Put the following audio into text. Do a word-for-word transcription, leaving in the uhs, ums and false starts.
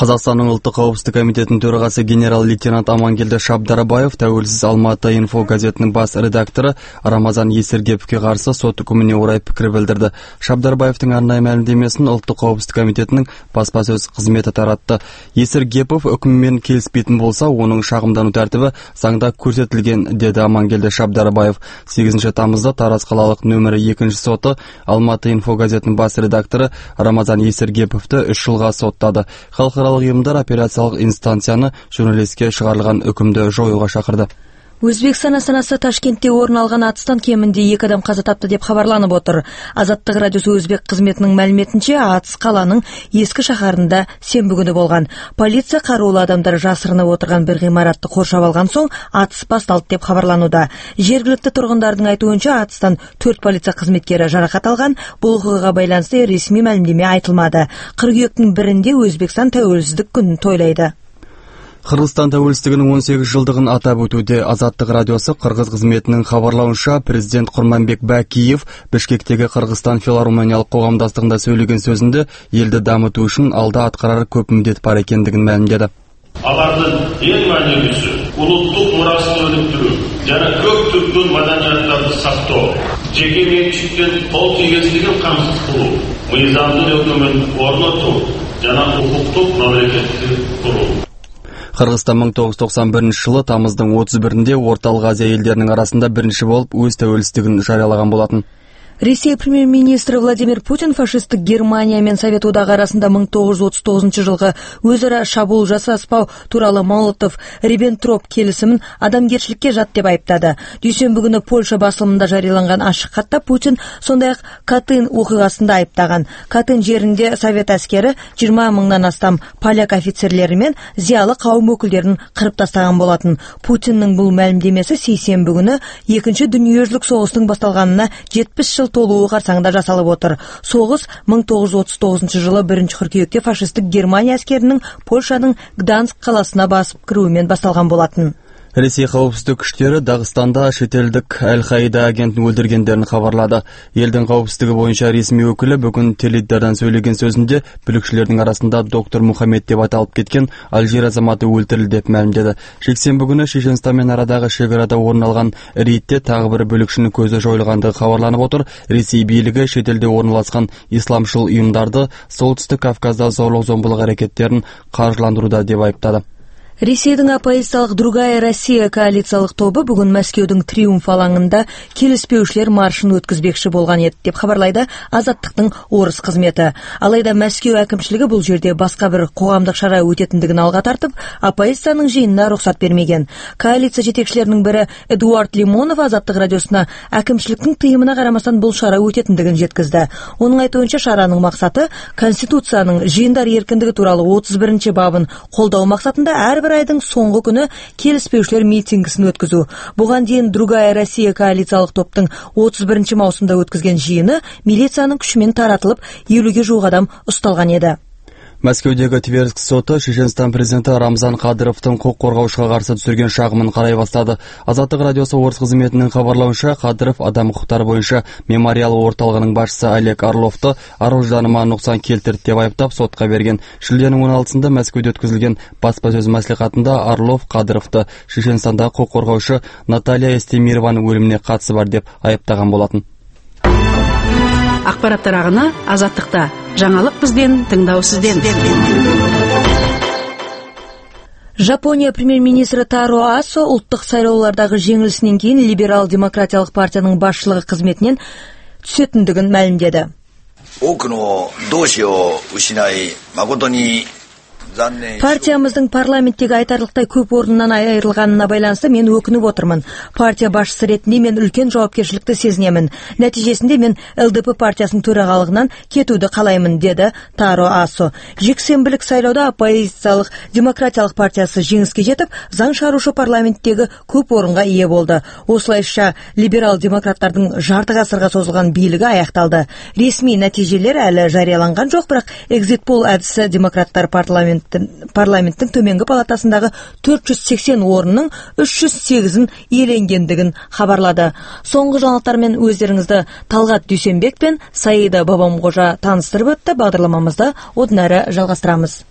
Қазақстанның ұлттық қауіпсіздік комитетінің төрағасы генерал-лейтенант Амангелді Шабдарбаев тәуелсіз Алматы инфо газетінің бас редакторы Рамазан Есергеповке қарсы сот үкіміне орай пікір білдірді. Шабдарбаевтың арнайы мәлімдемесін ұлттық қауіпсіздік комитетінің баспасөз қызметі таратты. Есергепов үкіммен келіспейтін болса, оның шағымдану тәртібі заңда көрсетілген, деді Амангелді Шабдарбаев. сегізінші тамызда Тараз қалалық нөмірі екінші соты Алматы инфо газетінің бас редакторы Рамазан Есергеповті үш жылға соттады. Халықаралық ұйымдар операциялық инстанцияны журналистке шығарылған үкімді жоюға шақырды. Өзбекстан астанасы Ташкентте орын алған атыстан кемінде екі адам қаза тапты деп хабарланып отыр. Азаттық радиосы өзбек қызметінің мәліметінше, атыс қаланың ескі шаһарында сенбі күні болған. Полиция қарулы адамдар жасырынып отырған бір ғимаратты қоршап алған соң атыс басталды деп хабарлануда. Жергілікті тұрғындардың айтуынша, атыстан төрт полиция қызметкері жарақат алған. Бұл оқиғаға байланысты ресми мәлімдеме айтылмады. Қыркүйектің бірінде Өзбекстан тәуелсіздік күнін тойлайды. Қырғызстан тәуелсіздігінің он сегіз жылдығын атап өтуде. Азаттық радиосы Қырғыз қызметінің хабарлауынша, президент Құрманбек Бәкиев Бішкектегі Қырғызстан филармониялық қоғамдастығында сөйлеген сөзінде елді дамыту үшін алда атқарар көп міндет бар екендігін мәлімдеді. Алардың ең мәнілісі ұлттық мұрасын өніктіру, және көп түркі мәдениеттарды сақтау, жеке меншіктен қол тигізгендігін қамсыз қылу, мыйзамды өкімет орнату, және құқықтық мемлекетті құру. Қырғызстан мың тоғыз жүз тоқсан бірінші жылы тамыздың отыз бірінде Орталық Азия елдерінің арасында бірінші болып өз тәуелсіздігін жариялаған болатын. Ресей премьер-министрі Владимир Путин фашистік Германия мен Совет одағы арасында мың тоғыз жүз отыз тоғызыншы жылғы өзара шабуыл жасаспау туралы Молотов-Риббентроп келісімін адамгершілікке жат деп айыптады. Дүйсенбі күні Польша басылымында жарияланған ашық хатта Путин сондай-ақ Катын оқиғасында айыптаған. Катын жерінде Совет әскері жиырма мыңнан астам поляк офицерлері мен зиялы қауым өкілдерін қырып тастаған болатын. Путиннің бұл мәлімдемесі сейсенбі күні екінші дүниежүзілік соғыстың басталғанына жетпіс жыл толуы қарсаңында жасалып отыр. Соғыс мың тоғыз жүз отыз тоғызыншы жылы бірінші қыркүйекте фашистік Германия әскерінің Польшаның Гданск қаласына басып кіруімен басталған болатын. Ресей қауіпсіздік күштері Дағыстанда шетелдік Әл-Қаида агентін өлтіргендерін хабарлады. Елдің қауіпсіздігі бойынша ресми өкілі бүгін теледидардан сөйлеген сөзінде бүлікшілердің арасында доктор Мухаммед деп аталып кеткен Алжир азаматы өлтірілді деп мәлімдеді. Жексенбі күні Шешенстанмен арадағы шекарада орын алған рейдте тағы бір бүлікшінің көзі жойылғандығы хабарланып отыр. Ресей билігі шетелде орналасқан исламшыл ұйымдарды солтүстік Кавказда зорлық-зомбылық әрекеттерін қаржыландыруда деп айыптады. Ресейдің оппозициялық Другая Россия коалициялық тобы бүгін Мәскеудің Триумф алаңында келіспеушілер маршын өткізбекші болған еді деп хабарлайды Азаттықтың орыс қызметі. Алайда Мәскеу әкімшілігі бұл жерде басқа бір қоғамдық шара өтетіндігін алға тартып, оппозицияның жиынына рұқсат бермеген. Коалиция жетекшілерінің бірі Эдуард Лимонов Азаттық радиосына әкімшіліктің тыйымына қарамастан бұл шара өтетіндігін жеткізді. Оның айтуынша, шараның мақсаты Конституцияның жиындар еркіндігі туралы отыз бірінші бабын қолдау мақсатында әрбір айдың соңғы күні келіспеушілер митингісін өткізу. Бұған дейін Другая Россия коалициялық топтың отыз бірінші маусымда өткізген жиыны милицияның күшімен таратылып, елуге жуық адам ұсталған еді. Мәскеудегі Тверск соты Шешенстан президенті Рамзан Қадыровтың құқық қорғаушыға қарсы түсірген шағымын қарай бастады. Азаттық радиосы орыс қызметінің хабарлауынша, Қадыров адам құқықтары бойынша мемориал орталығының басшысы Олег Орловты ар-ожданыма нұқсан келтірді деп айыптап сотқа берген. Шілденің он алтысында Мәскеуде өткізілген баспасөз мәслихатында Орлов Қадыровты Шешенстанда құқық қорғаушы Наталья Эстемированың өліміне қатысы бар деп айыптаған болатын. Ақпараттар ағыны Азаттықта. Жаңалық бізден, тыңдау сізден. Жапония премьер-министрі Таро Асо ұлттық сайлаулардағы жеңілісінен кейін либерал-демократиялық партияның басшылығы қызметінен түсетіндігін мәлімдеді. Партиямыздың парламенттегі айтарлықтай көп орнынан айырылғанына байланысты мен өкініп отырмын. Партия басшысы ретінде мен үлкен жауапкершілікті сезінемін. Нәтижесінде мен ЛДП партиясының төрағалығынан кетуді қалаймын, деді Таро Асо. Жексенбілік сайлауда оппозициялық демократиялық партиясы жеңіске жетіп, заң шығарушы парламенттегі көп орынға ие болды. Осылайша либерал-демократтардың жарты ғасырға созылған билігі аяқталды. Ресми нәтижелер әлі жарияланған жоқ, бірақ экзит-пол әдісі демократтар парламент парламенттің төменгі палатасындағы төрт жүз сексен орынның үш жүз сегізін иеленгендігін хабарлады. Соңғы жаңалықтармен өздеріңізді Талғат Дүйсенбек пен Саида Бабамқожа таныстырып өтті. Бағдарламамызды одан әрі жалғастырамыз.